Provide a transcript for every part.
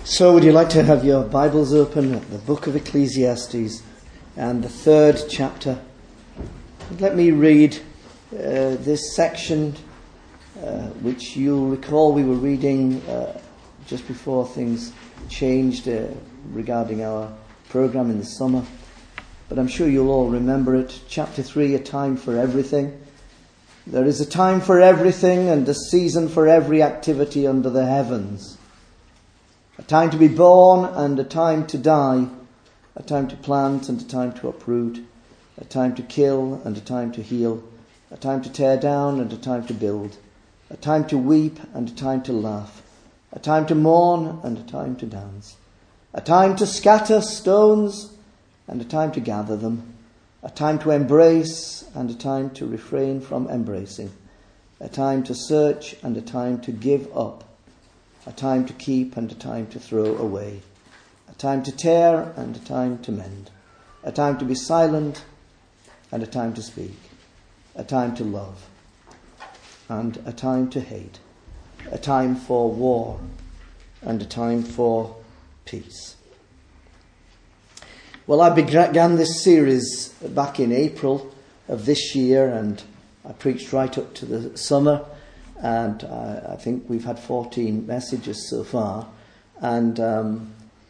So would you like to have your Bibles open at the book of Ecclesiastes and the 3rd chapter? Let me read this section which you'll recall we were reading just before things changed regarding our program in the summer. But I'm sure you'll all remember it. Chapter 3, a time for everything. There is a time for everything and a season for every activity under the heavens. A time to be born and a time to die, a time to plant and a time to uproot, a time to kill and a time to heal, a time to tear down and a time to build, a time to weep and a time to laugh, a time to mourn and a time to dance, a time to scatter stones and a time to gather them, a time to embrace and a time to refrain from embracing, a time to search and a time to give up, a time to keep and a time to throw away, a time to tear and a time to mend, a time to be silent and a time to speak, a time to love and a time to hate, a time for war and a time for peace. Well, I began this series back in April of this year, and I preached right up to the summer. And I think we've had 14 messages so far. And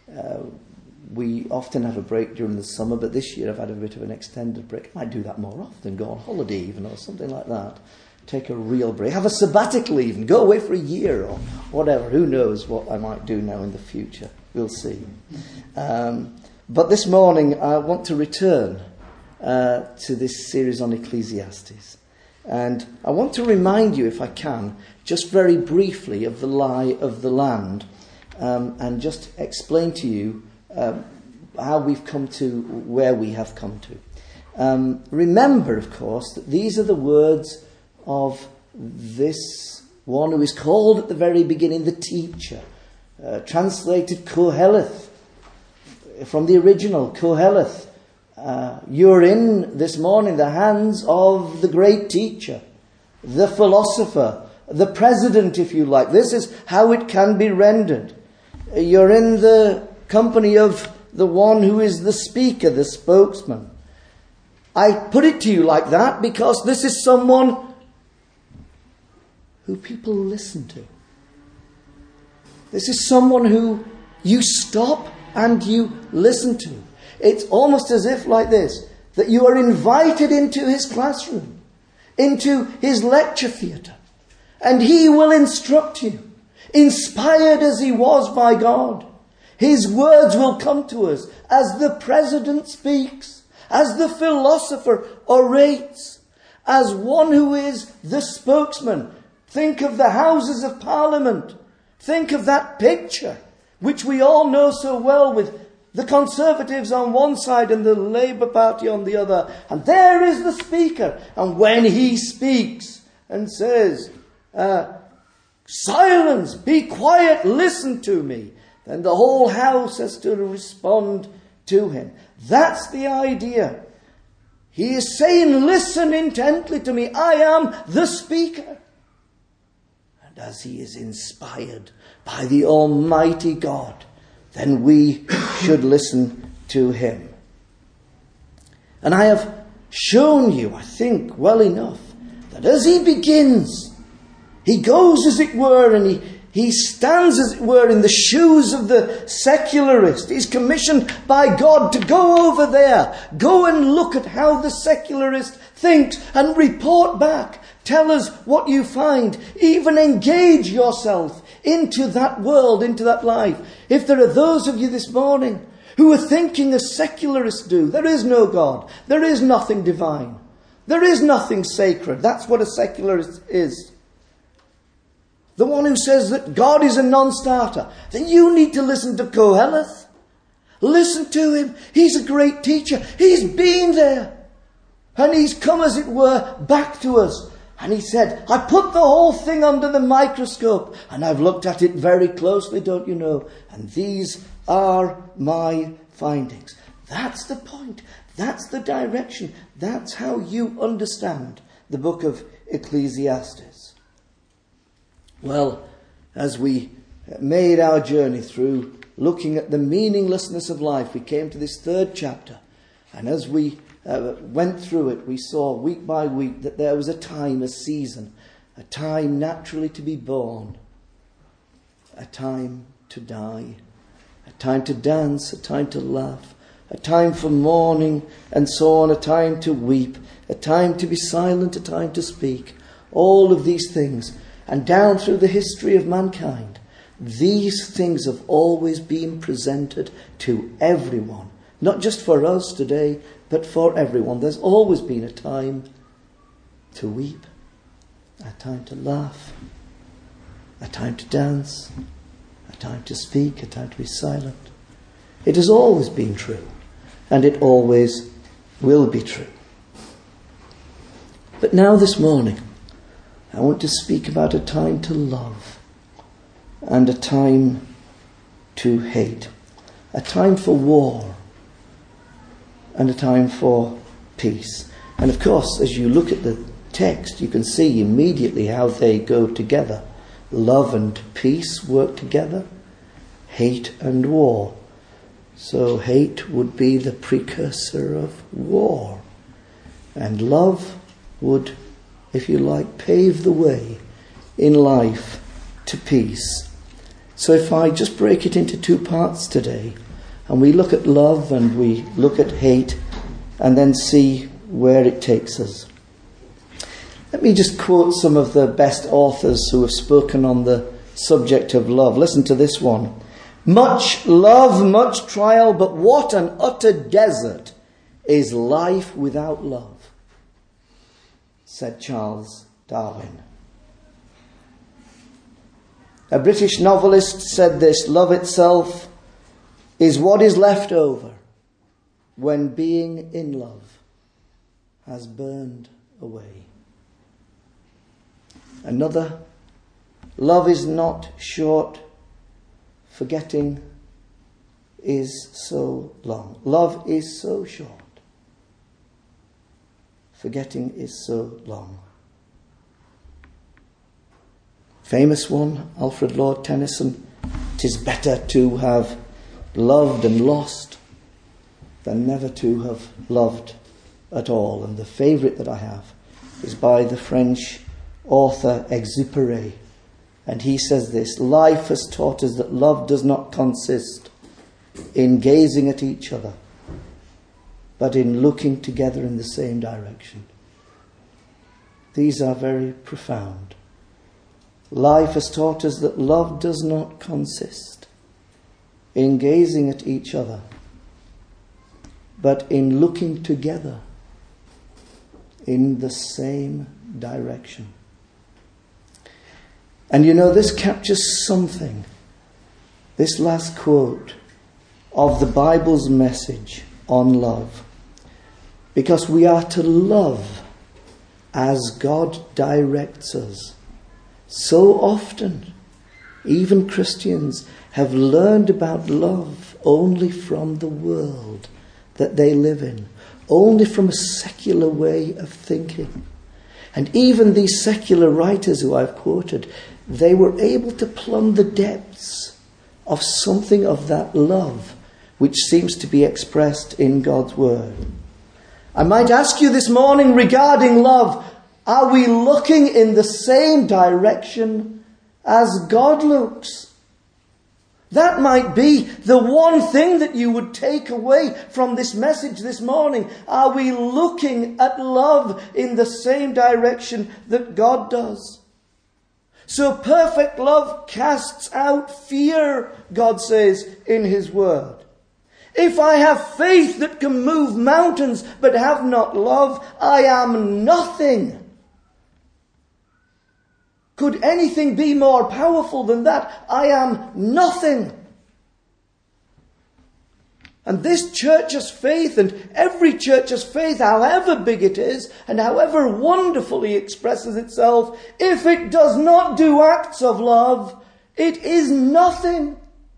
we often have a break during the summer, but this year I've had a bit of an extended break. I might do that more often, go on holiday even or something like that. Take a real break. Have a sabbatical even. Go away for a year or whatever. Who knows what I might do now in the future. We'll see. But this morning I want to return to this series on Ecclesiastes. And I want to remind you, if I can, just very briefly of the lie of the land, and just explain to you how we've come to where we have come to. Remember, of course, that these are the words of this one who is called at the very beginning the teacher, translated Koheleth, from the original Koheleth. You're in this morning the hands of the great teacher, the philosopher, the president, if you like. This is how it can be rendered. You're in the company of the one who is the speaker, the spokesman. I put it to you like that because this is someone who people listen to. This is someone who you stop and you listen to. It's almost as if like this, that you are invited into his classroom, into his lecture theatre, and he will instruct you, inspired as he was by God. His words will come to us as the president speaks, as the philosopher orates, as one who is the spokesman. Think of the Houses of Parliament. Think of that picture, which we all know so well, with the Conservatives on one side and the Labour Party on the other. And there is the speaker. And when he speaks and says, silence, be quiet, listen to me, then the whole house has to respond to him. That's the idea. He is saying, listen intently to me. I am the speaker. And as he is inspired by the Almighty God, then we should listen to him. And I have shown you, I think, well enough, that as he begins, he goes, as it were, and he stands, as it were, in the shoes of the secularist. He's commissioned by God to go over there, go and look at how the secularist thinks and report back. Tell us what you find. Even engage yourself into that world, into that life. If there are those of you this morning who are thinking as secularists do, there is no God, there is nothing divine, there is nothing sacred. That's what a secularist is. The one who says that God is a non-starter. Then you need to listen to Koheleth. Listen to him. He's a great teacher. He's been there. And he's come, as it were, back to us. And he said, I put the whole thing under the microscope and I've looked at it very closely, don't you know? And these are my findings. That's the point. That's the direction. That's how you understand the book of Ecclesiastes. Well, as we made our journey through looking at the meaninglessness of life. We came to this third chapter, and as we went through it, we saw week by week that there was a time, a season, a time naturally to be born, a time to die, a time to dance, a time to laugh, a time for mourning, and so on, a time to weep, a time to be silent, a time to speak. All of these things, and down through the history of mankind, these things have always been presented to everyone. Not just for us today, but for everyone. There's always been a time to weep, a time to laugh, a time to dance, a time to speak, a time to be silent. It has always been true, and it always will be true. But now this morning, I want to speak about a time to love and a time to hate, a time for war and a time for peace. And of course, as you look at the text, you can see immediately how they go together. Love and peace work together, hate and war. So hate would be the precursor of war, and love would, if you like, pave the way in life to peace. So if I just break it into two parts today, and we look at love and we look at hate, and then see where it takes us. Let me just quote some of the best authors who have spoken on the subject of love. Listen to this one. Much love, much trial, but what an utter desert is life without love, said Charles Darwin. A British novelist said this: love itself is what is left over when being in love has burned away. Another: love is not short, forgetting is so long. Love is so short, forgetting is so long. Famous one, Alfred Lord Tennyson: 'tis better to have loved and lost than never to have loved at all. And the favourite that I have is by the French author Exupéry. And he says this: life has taught us that love does not consist in gazing at each other, but in looking together in the same direction. These are very profound. Life has taught us that love does not consist in gazing at each other, but in looking together in the same direction. And you know, this captures something, this last quote, of the Bible's message on love. Because we are to love as God directs us. So often, even Christians have learned about love only from the world that they live in, only from a secular way of thinking. And even these secular writers who I've quoted, they were able to plumb the depths of something of that love which seems to be expressed in God's word. I might ask you this morning regarding love, are we looking in the same direction as God looks? That might be the one thing that you would take away from this message this morning. Are we looking at love in the same direction that God does? So perfect love casts out fear, God says in his word. If I have faith that can move mountains but have not love, I am nothing. Could anything be more powerful than that? I am nothing. And this church's faith, and every church's faith, however big it is, and however wonderfully expresses itself, if it does not do acts of love, it is nothing.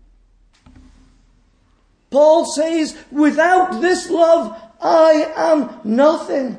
Paul says, without this love, I am nothing.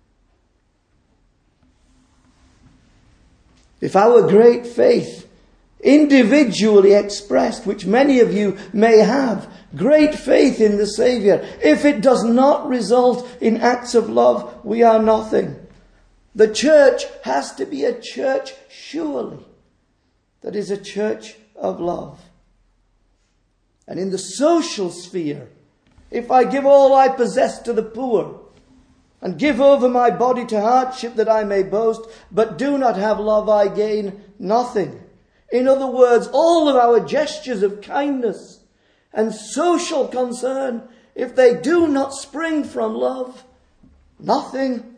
If our great faith individually expressed, which many of you may have, great faith in the Saviour, if it does not result in acts of love, we are nothing. The church has to be a church, surely, that is a church of love. And in the social sphere, if I give all I possess to the poor, and give over my body to hardship that I may boast, but do not have love, I gain nothing. In other words, all of our gestures of kindness and social concern, if they do not spring from love, nothing.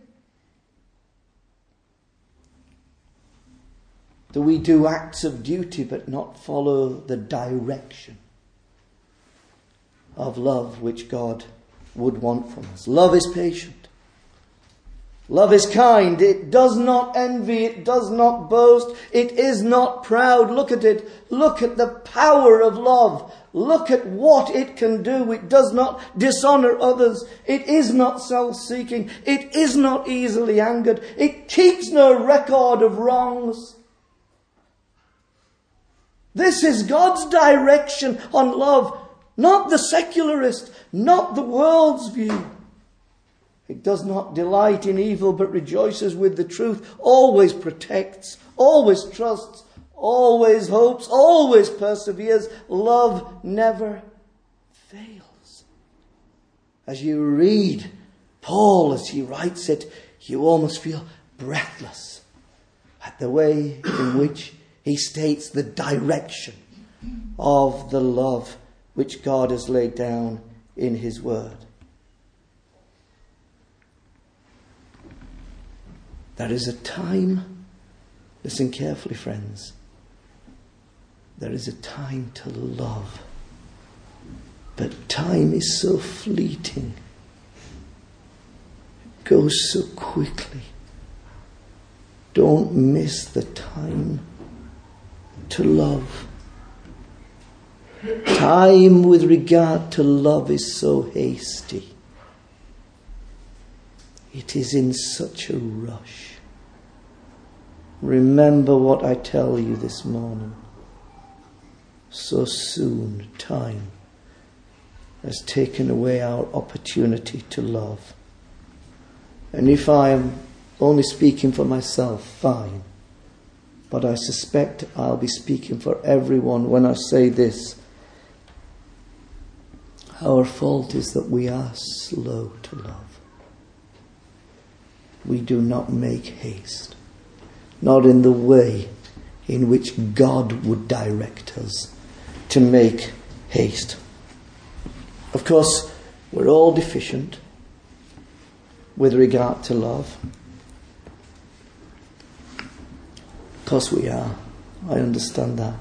Do we do acts of duty but not follow the direction of love which God would want from us? Love is patient. Love is kind. It does not envy. It does not boast. It is not proud. Look at it. Look at the power of love. Look at what it can do. It does not dishonor others. It is not self-seeking. It is not easily angered. It keeps no record of wrongs. This is God's direction on love, not the secularist, not the world's view. It does not delight in evil, but rejoices with the truth, always protects, always trusts, always hopes, always perseveres. Love never fails. As you read Paul as he writes it, you almost feel breathless at the way in which he states the direction of the love which God has laid down in his word. There is a time, listen carefully, friends, there is a time to love. But time is so fleeting. It goes so quickly. Don't miss the time to love. Time with regard to love is so hasty. It is in such a rush. Remember what I tell you this morning. So soon time has taken away our opportunity to love. And if I am only speaking for myself, fine. But I suspect I'll be speaking for everyone when I say this. Our fault is that we are slow to love. We do not make haste. Not in the way in which God would direct us to make haste. Of course, we're all deficient with regard to love. Of course we are. I understand that.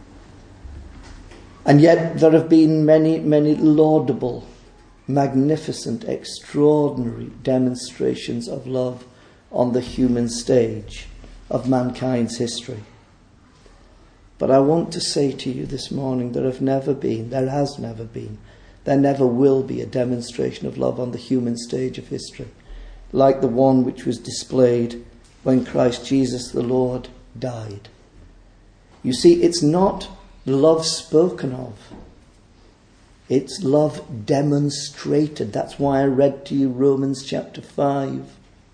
And yet there have been many, many laudable, magnificent, extraordinary demonstrations of love on the human stage of mankind's history. But I want to say to you this morning, there has never been, there never will be a demonstration of love on the human stage of history like the one which was displayed when Christ Jesus the Lord died. You see, it's not love spoken of. It's love demonstrated. That's why I read to you Romans chapter 5.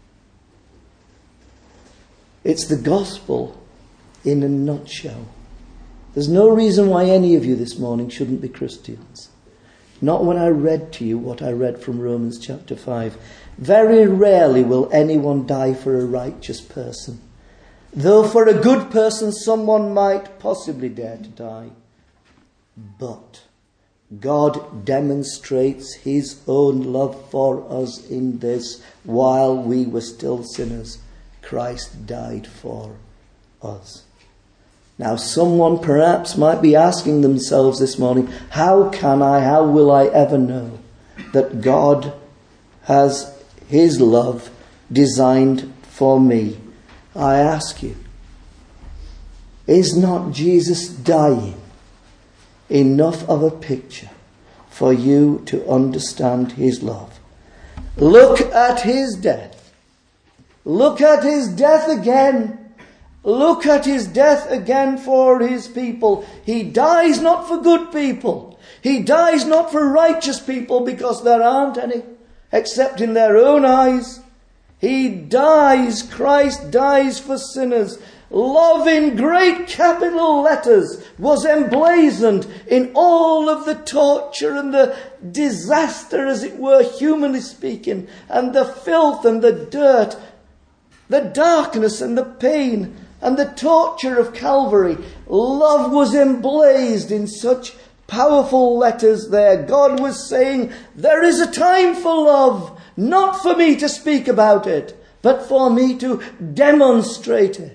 It's the gospel in a nutshell. There's no reason why any of you this morning shouldn't be Christians. Not when I read to you what I read from Romans chapter 5. Very rarely will anyone die for a righteous person. Though for a good person someone might possibly dare to die. But God demonstrates his own love for us in this: while we were still sinners, Christ died for us. Now someone perhaps might be asking themselves this morning, how will I ever know that God has his love designed for me? I ask you, is not Jesus dying enough of a picture for you to understand his love? Look at his death. Look at his death again, Look at his death again for his people. He dies not for good people. He dies not for righteous people, because there aren't any, except in their own eyes. He dies, Christ dies for sinners. Love in great capital letters was emblazoned in all of the torture and the disaster, as it were, humanly speaking, and the filth and the dirt, the darkness and the pain and the torture of Calvary. Love was emblazoned in such powerful letters there. God was saying, there is a time for love, not for me to speak about it, but for me to demonstrate it.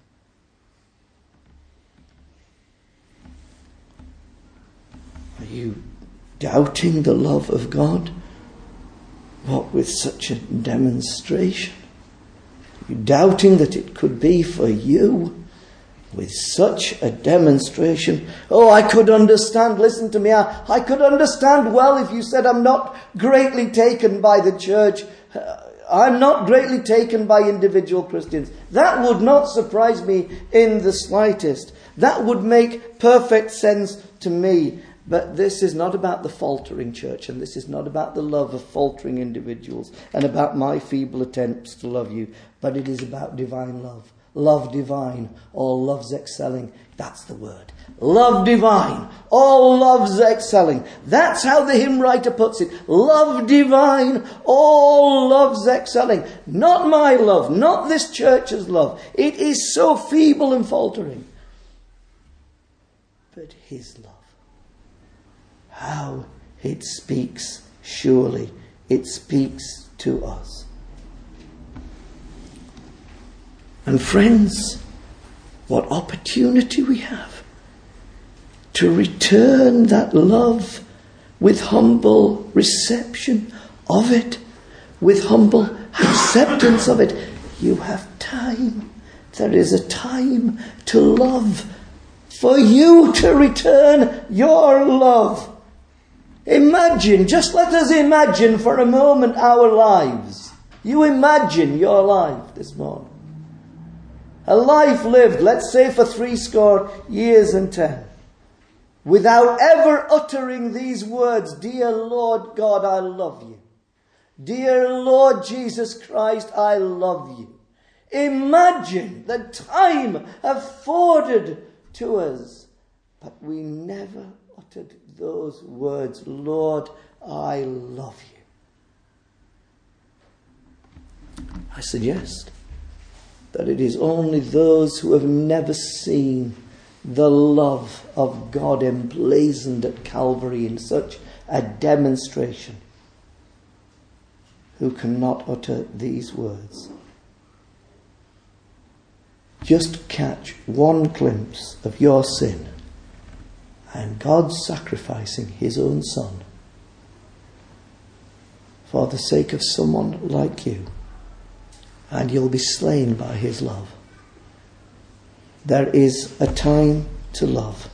Are you doubting the love of God? What with such a demonstration? Are you doubting that it could be for you? With such a demonstration. Oh, I could understand, listen to me, I could understand well if you said, I'm not greatly taken by the church. I'm not greatly taken by individual Christians. That would not surprise me in the slightest. That would make perfect sense to me. But this is not about the faltering church, and this is not about the love of faltering individuals and about my feeble attempts to love you, but it is about divine love. Love divine, all loves excelling. That's the word. Love divine, all loves excelling. That's how the hymn writer puts it. Love divine, all loves excelling. Not my love, not this church's love. It is so feeble and faltering. But his love. How it speaks, surely it speaks to us. And friends, what opportunity we have to return that love with humble reception of it, with humble acceptance of it. You have time. There is a time to love, for you to return your love. Imagine, just let us imagine for a moment our lives. You imagine your life this morning. A life lived, let's say, for 70 years and 10, without ever uttering these words, Dear Lord God, I love you. Dear Lord Jesus Christ, I love you. Imagine the time afforded to us, but we never uttered those words, Lord, I love you. I suggest that it is only those who have never seen the love of God emblazoned at Calvary in such a demonstration who cannot utter these words. Just catch one glimpse of your sin and God sacrificing his own Son for the sake of someone like you, and you'll be slain by his love. There is a time to love.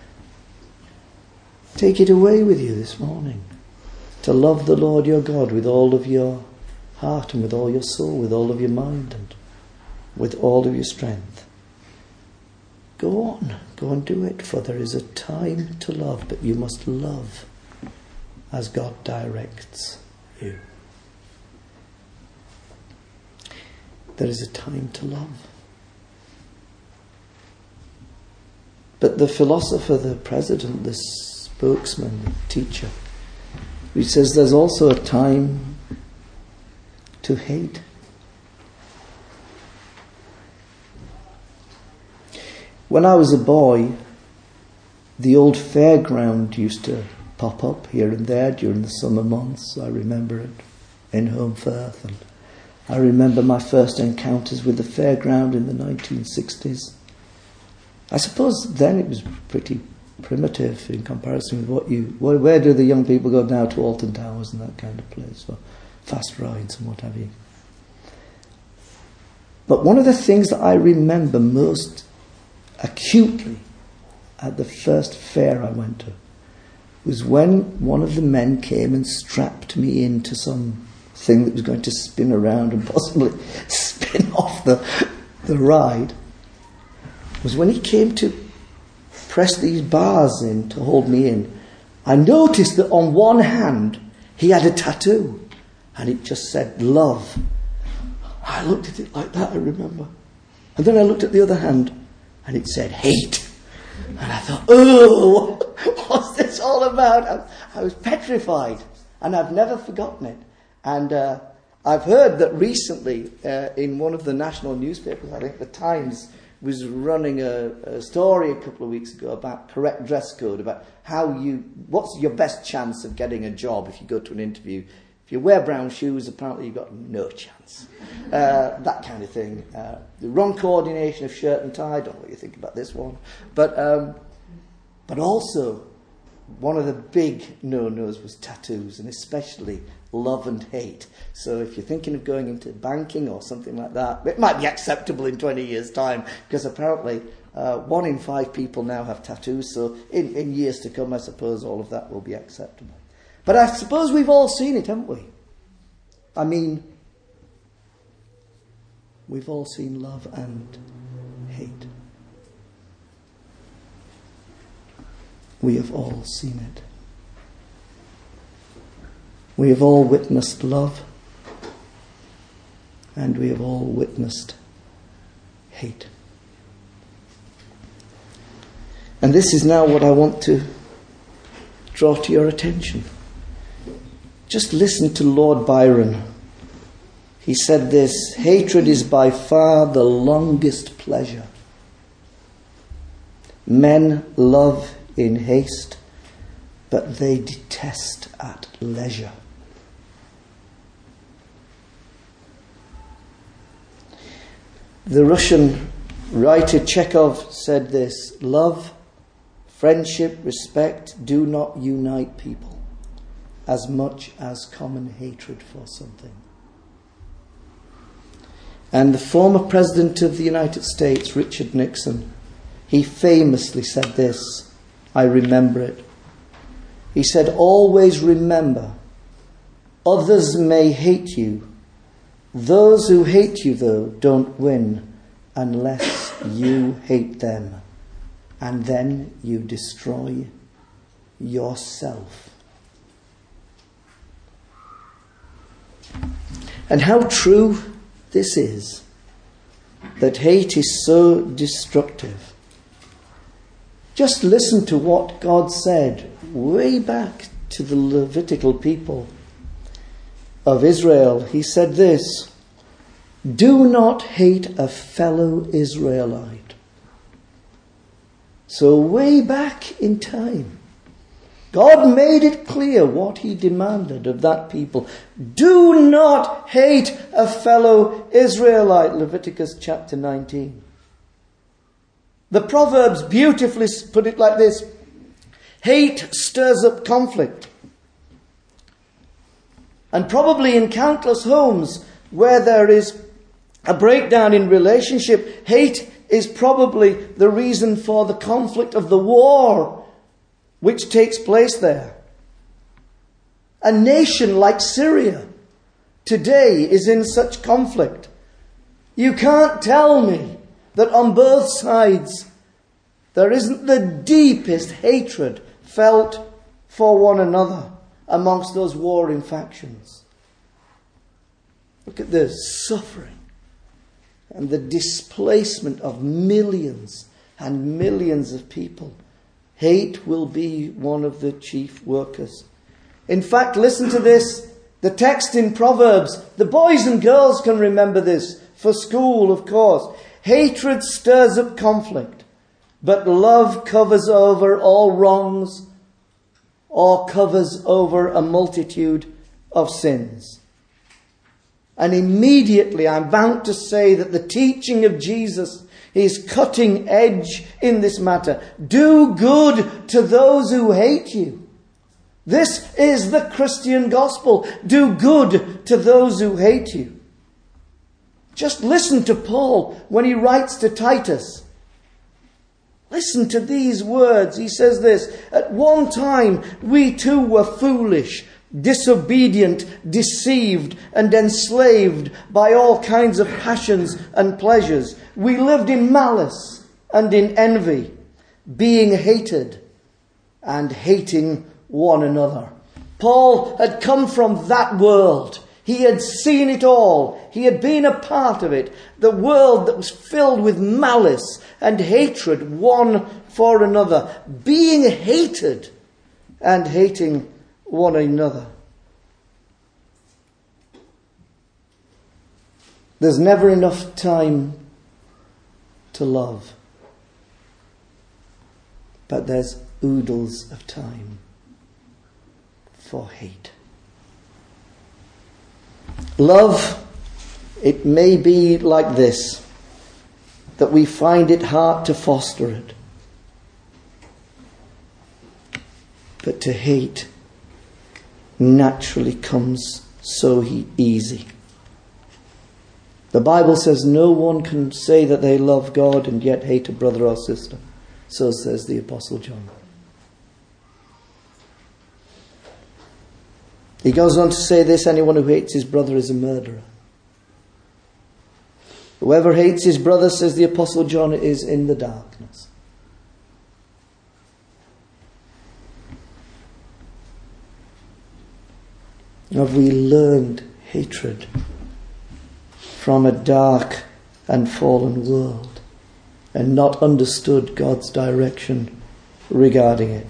Take it away with you this morning, to love the Lord your God with all of your heart and with all your soul, with all of your mind and with all of your strength. Go on, go and do it, for there is a time to love, but you must love as God directs you. There is a time to love. But the philosopher, the president, the spokesman, the teacher, he says there's also a time to hate. When I was a boy, the old fairground used to pop up here and there during the summer months. I remember it in Home Firth, and I remember my first encounters with the fairground in the 1960s. I suppose then it was pretty primitive in comparison with where do the young people go now, to Alton Towers and that kind of place for fast rides and what have you. But one of the things that I remember most acutely at the first fair I went to was when one of the men came and strapped me into some thing that was going to spin around and possibly spin off the ride. was when he came to press these bars in to hold me in, I noticed that on one hand he had a tattoo and it just said love. I looked at it like that, I remember. And then I looked at the other hand and it said hate. And I thought, oh, what's this all about? I was petrified, and I've never forgotten it. And I've heard that recently in one of the national newspapers, I think the Times, was running a story a couple of weeks ago about correct dress code, about what's your best chance of getting a job if you go to an interview. If you wear brown shoes, apparently you've got no chance. That kind of thing. The wrong coordination of shirt and tie, I don't know what you think about this one. But also, one of the big no-nos was tattoos, and especially love and hate. So if you're thinking of going into banking or something like that, it might be acceptable in 20 years' time, because apparently 1 in 5 people now have tattoos, so in years to come, I suppose all of that will be acceptable. But I suppose we've all seen it, haven't we? I mean, we've all seen love and hate. We have all seen it. We have all witnessed love, and we have all witnessed hate. And this is now what I want to draw to your attention. Just listen to Lord Byron. He said this: hatred is by far the longest pleasure. Men love in haste, but they detest at leisure. The Russian writer Chekhov said this: love, friendship, respect do not unite people as much as common hatred for something. And the former President of the United States, Richard Nixon, he famously said this, I remember it. He said, always remember, others may hate you. Those who hate you, though, don't win unless you hate them. And then you destroy yourself. And how true this is, that hate is so destructive. Just listen to what God said way back to the Levitical people of Israel. He said this: do not hate a fellow Israelite. So way back in time, God made it clear what he demanded of that people. Do not hate a fellow Israelite, Leviticus chapter 19. The Proverbs beautifully put it like this: hate stirs up conflict. And probably in countless homes where there is a breakdown in relationship, hate is probably the reason for the conflict of the war which takes place there. A nation like Syria today is in such conflict. You can't tell me that on both sides there isn't the deepest hatred felt for one another amongst those warring factions. Look at the suffering and the displacement of millions and millions of people. Hate will be one of the chief workers. In fact, listen to this. The text in Proverbs, the boys and girls can remember this for school, of course. Hatred stirs up conflict, but love covers over all wrongs or covers over a multitude of sins. And immediately I'm bound to say that the teaching of Jesus is cutting edge in this matter. Do good to those who hate you. This is the Christian gospel. Do good to those who hate you. Just listen to Paul when he writes to Titus. Listen to these words. He says this: at one time we too were foolish, disobedient, deceived, and enslaved by all kinds of passions and pleasures. We lived in malice, and in envy, being hated and hating one another. Paul had come from that world. He had seen it all. He had been a part of it. The world that was filled with malice and hatred one for another. Being hated and hating one another. There's never enough time to love. But there's oodles of time for hate. Love, it may be like this, that we find it hard to foster it. But to hate naturally comes so easy. The Bible says no one can say that they love God and yet hate a brother or sister. So says the Apostle John. He goes on to say this: anyone who hates his brother is a murderer. Whoever hates his brother, says the Apostle John, is in the darkness. Have we learned hatred from a dark and fallen world and not understood God's direction regarding it?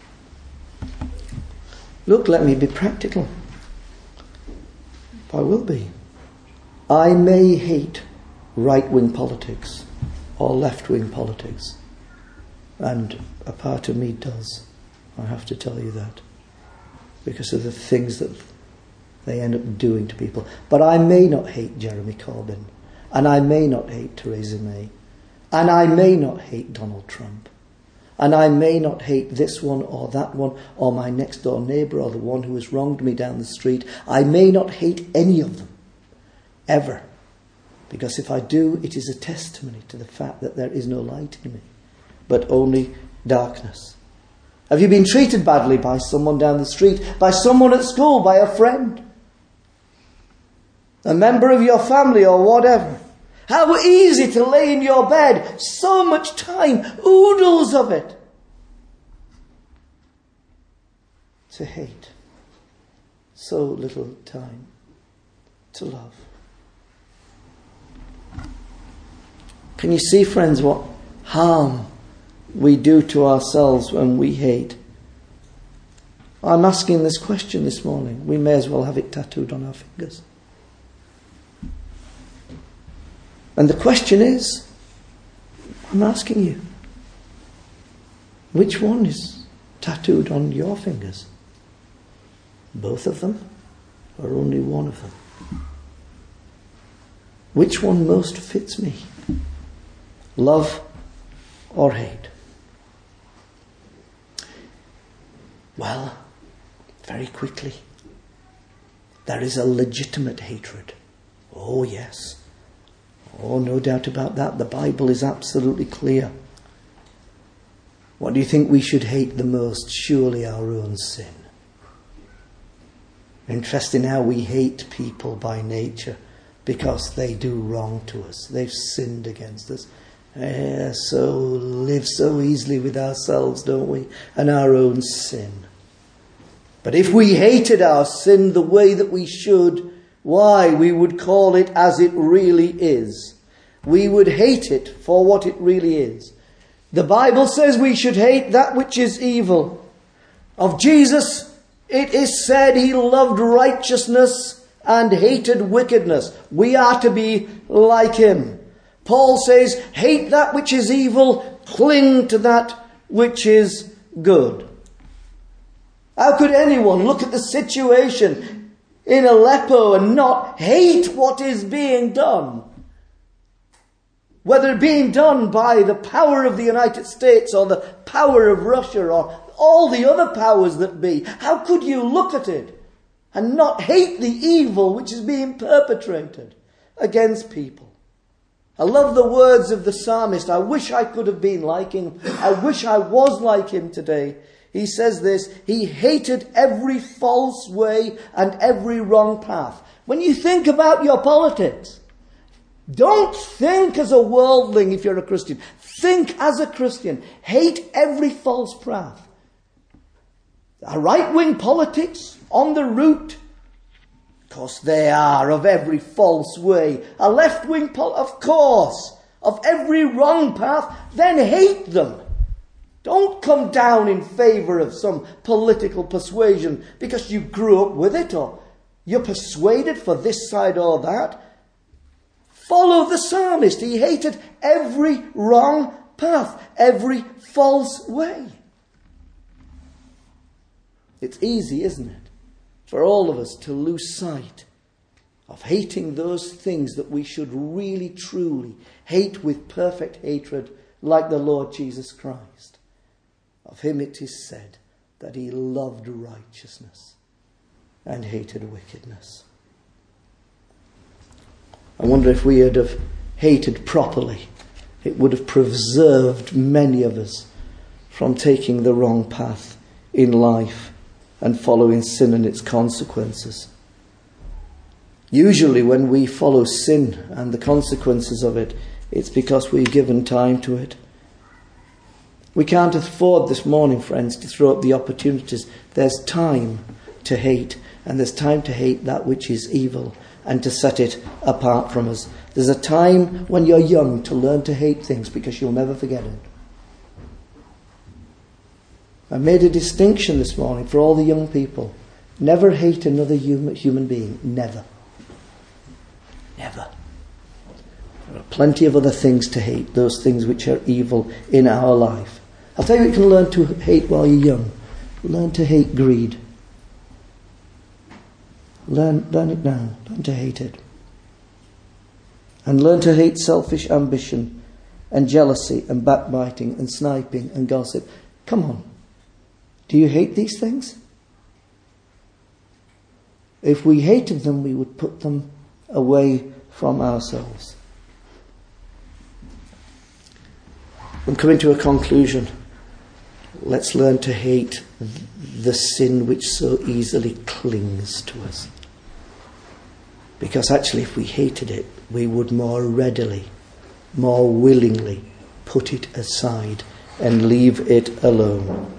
Look, let me be practical. I will be. I may hate right-wing politics or left-wing politics. And a part of me does. I have to tell you that. Because of the things that they end up doing to people. But I may not hate Jeremy Corbyn. And I may not hate Theresa May. And I may not hate Donald Trump. And I may not hate this one or that one or my next door neighbour or the one who has wronged me down the street. I may not hate any of them. Ever. Because if I do, it is a testimony to the fact that there is no light in me, but only darkness. Have you been treated badly by someone down the street, by someone at school, by a friend, a member of your family or whatever? How easy to lay in your bed. So much time, oodles of it, to hate. So little time to love. Can you see, friends, what harm we do to ourselves when we hate? I'm asking this question this morning. We may as well have it tattooed on our fingers. And the question is, I'm asking you, which one is tattooed on your fingers? Both of them, or only one of them? Which one most fits me? Love or hate? Well, very quickly, there is a legitimate hatred. Oh yes. Oh, no doubt about that. The Bible is absolutely clear. What do you think we should hate the most? Surely our own sin. Interesting how we hate people by nature because they do wrong to us. They've sinned against us. So live so easily with ourselves, don't we? And our own sin. But if we hated our sin the way that we should, why, we would call it as it really is. We would hate it for what it really is. The Bible says we should hate that which is evil. Of Jesus, it is said he loved righteousness and hated wickedness. We are to be like him. Paul says, hate that which is evil, cling to that which is good. How could anyone look at the situation in Aleppo and not hate what is being done? Whether being done by the power of the United States or the power of Russia or all the other powers that be. How could you look at it and not hate the evil which is being perpetrated against people? I love the words of the psalmist. I wish I could have been like him. I wish I was like him today. He says this: he hated every false way and every wrong path. When you think about your politics, don't think as a worldling if you're a Christian. think as a Christian, hate every false path. A right-wing politics on the route, of course they are, of every false way. A left-wing of course, of every wrong path, then hate them. Don't come down in favour of some political persuasion because you grew up with it or you're persuaded for this side or that. Follow the psalmist. He hated every wrong path, every false way. It's easy, isn't it, for all of us to lose sight of hating those things that we should really, truly hate with perfect hatred, like the Lord Jesus Christ. Of him it is said that he loved righteousness and hated wickedness. I wonder if we had have hated properly, it would have preserved many of us from taking the wrong path in life and following sin and its consequences. Usually when we follow sin and the consequences of it, it's because we've given time to it. We can't afford this morning, friends, to throw up the opportunities. There's time to hate, and there's time to hate that which is evil and to set it apart from us. There's a time when you're young to learn to hate things because you'll never forget it. I made a distinction this morning for all the young people. Never hate another human being. Never. Never. There are plenty of other things to hate, those things which are evil in our life. I'll tell you what you can learn to hate while you're young. Learn to hate greed. Learn it now. Learn to hate it. And learn to hate selfish ambition and jealousy and backbiting and sniping and gossip. Come on. Do you hate these things? If we hated them, we would put them away from ourselves. I'm coming to a conclusion. Let's learn to hate the sin which so easily clings to us. Because actually, if we hated it, we would more readily, more willingly put it aside and leave it alone.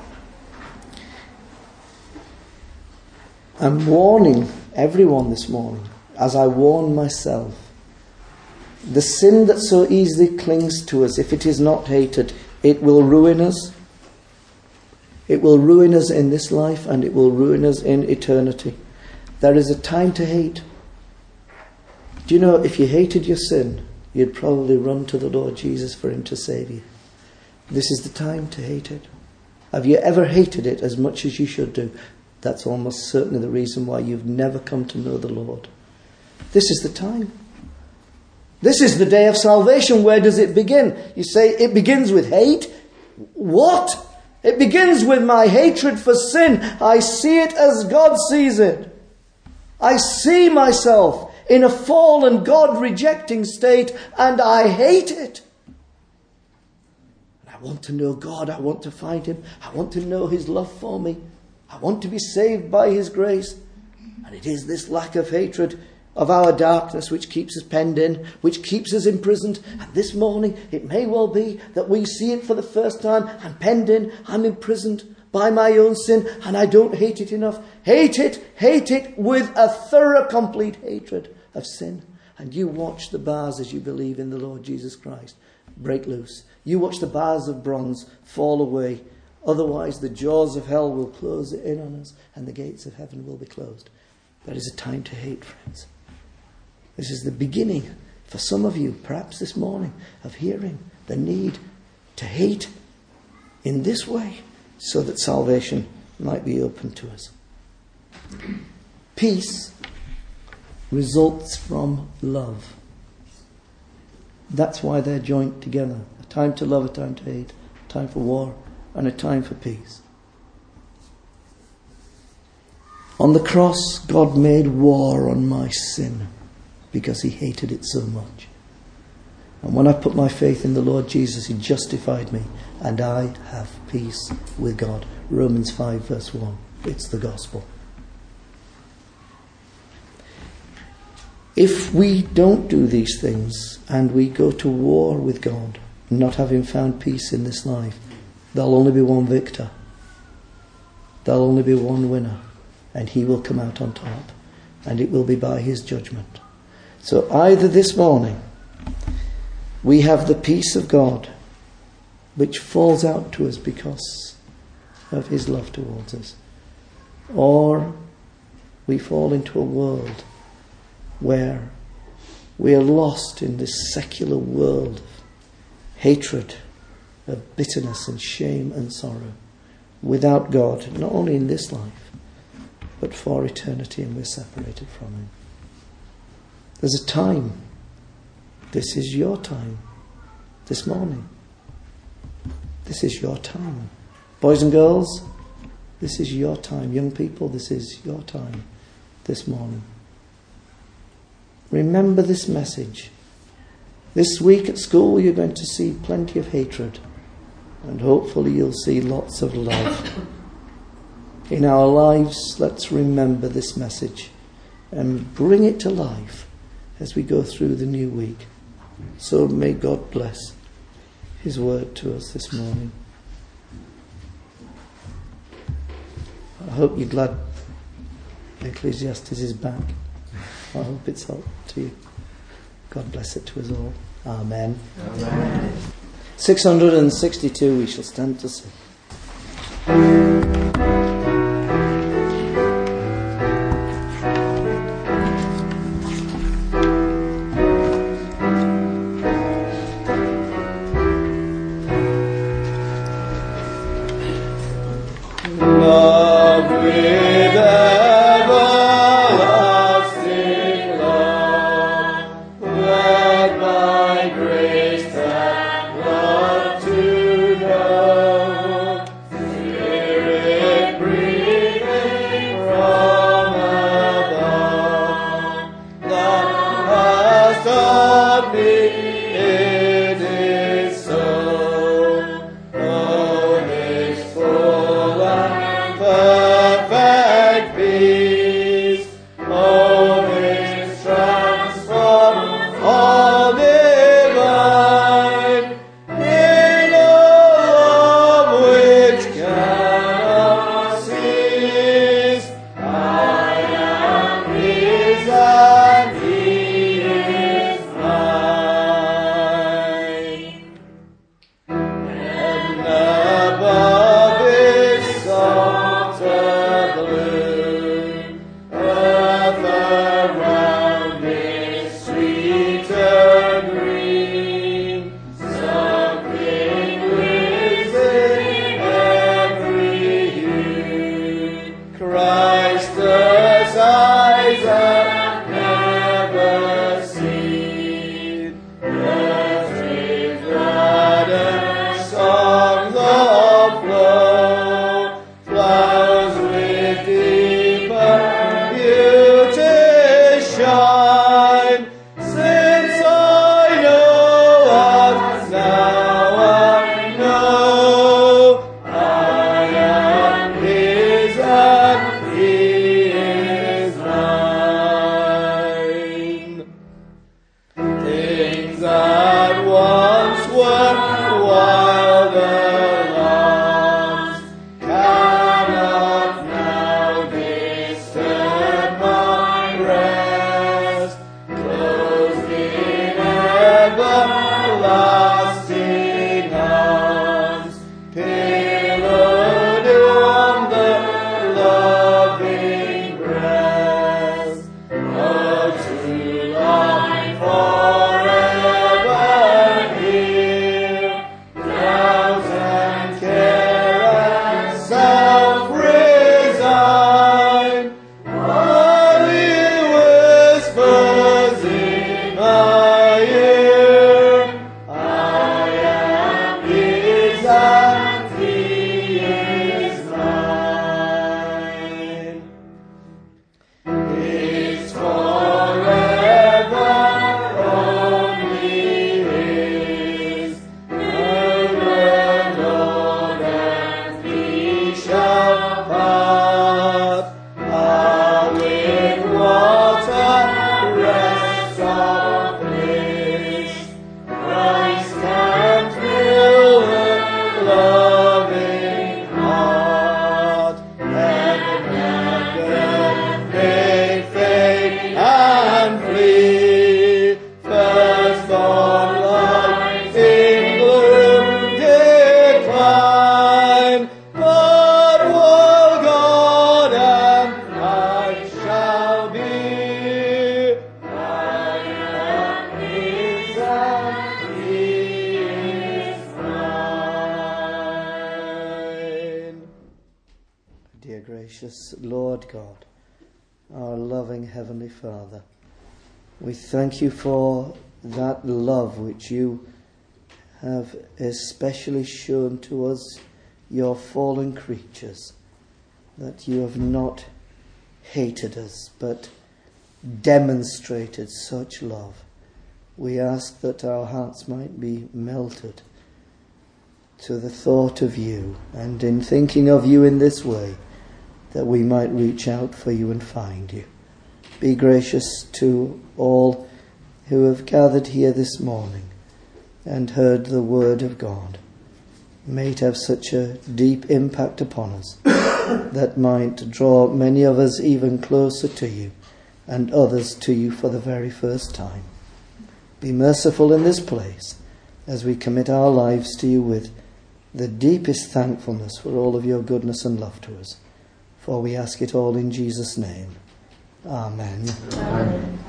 I'm warning everyone this morning, as I warn myself, the sin that so easily clings to us, if it is not hated, it will ruin us. It will ruin us in this life and it will ruin us in eternity. There is a time to hate. Do you know, if you hated your sin, you'd probably run to the Lord Jesus for him to save you. This is the time to hate it. Have you ever hated it as much as you should do? That's almost certainly the reason why you've never come to know the Lord. This is the time. This is the day of salvation. Where does it begin? You say it begins with hate? What? It begins with my hatred for sin. I see it as God sees it. I see myself in a fallen, God-rejecting state, and I hate it. I want to know God. I want to find him. I want to know his love for me. I want to be saved by his grace. And it is this lack of hatred of our darkness which keeps us penned in, which keeps us imprisoned. And this morning it may well be that we see it for the first time. I'm penned in, I'm imprisoned by my own sin, and I don't hate it enough. Hate it with a thorough, complete hatred of sin. And you watch the bars as you believe in the Lord Jesus Christ break loose. You watch the bars of bronze fall away. Otherwise, the jaws of hell will close in on us and the gates of heaven will be closed. There is a time to hate, friends. This is the beginning, for some of you, perhaps this morning, of hearing the need to hate in this way so that salvation might be open to us. Peace results from love. That's why they're joined together. A time to love, a time to hate, a time for war, and a time for peace. On the cross, God made war on my sin because he hated it so much. And when I put my faith in the Lord Jesus, he justified me, and I have peace with God. Romans 5 verse 1. It's the gospel. If we don't do these things and we go to war with God, not having found peace in this life, there'll only be one victor. There'll only be one winner, and he will come out on top, and it will be by his judgment. So either this morning we have the peace of God which falls out to us because of his love towards us, or we fall into a world where we are lost in this secular world of hatred, of bitterness and shame and sorrow, without God, not only in this life, but for eternity, and we're separated from him. There's a time. This is your time. This morning. This is your time. Boys and girls, this is your time. Young people, this is your time. This morning. Remember this message. This week at school you're going to see plenty of hatred, and hopefully you'll see lots of love. In our lives, let's remember this message and bring it to life as we go through the new week. So may God bless his word to us this morning. I hope you're glad Ecclesiastes is back. I hope it's helped to you. God bless it to us all. Amen. Amen. 662, we shall stand to sing. He Dear gracious Lord God, our loving Heavenly Father, we thank you for that love which you have especially shown to us, your fallen creatures, that you have not hated us, but demonstrated such love. We ask that our hearts might be melted to the thought of you, and in thinking of you in this way, that we might reach out for you and find you. Be gracious to all who have gathered here this morning and heard the word of God. May it have such a deep impact upon us that might draw many of us even closer to you and others to you for the very first time. Be merciful in this place as we commit our lives to you with the deepest thankfulness for all of your goodness and love to us. For we ask it all in Jesus' name. Amen. Amen.